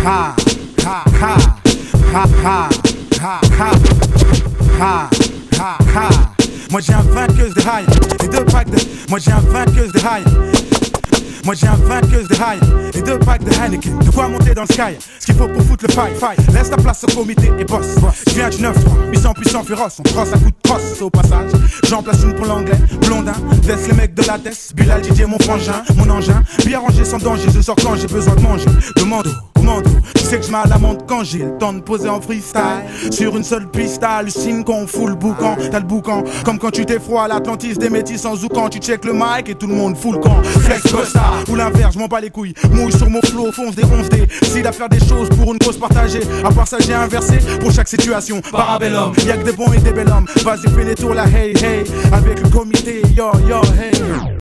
ha, ha, ha, ha, ha, ha, ha, ha, ha, ha. Moi j'ai un vainqueuse de high et deux packs de. Moi j'ai un vainqueuse de high. Moi j'ai un vainqueuse de high et deux packs de Heineken. De quoi monter dans le sky, ce qu'il faut pour foutre le fight. Laisse ta place au comité et boss. Je viens du 9-3, puissant féroce. On crosse à coups de crosse au passage. J'en place une pour l'anglais, blondin. Laisse les mecs de la tête, Bilal, DJ, mon frangin, mon engin. Bien rangé sans danger, je sors quand j'ai besoin de manger. Demande commando, tu sais que je m'à la montre quand j'ai le temps de poser en freestyle. Sur une seule piste, hallucine qu'on fout le boucan. T'as le boucan, comme quand tu t'es froid à l'Atlantis des métis sans zoukan. Tu check le mic et tout le monde fout le camp. Flex Costa, ou l'inverse, je m'en bats les couilles. Mouille sur mon flow, fonce des 11D. Si à faire des choses pour une cause partagée. À part ça j'ai inversé pour chaque situation. Parabellum, y'a que des bons et des belles hommes. Vas-y fais les tours là, hey hey. Avec le comité, yo yo hey.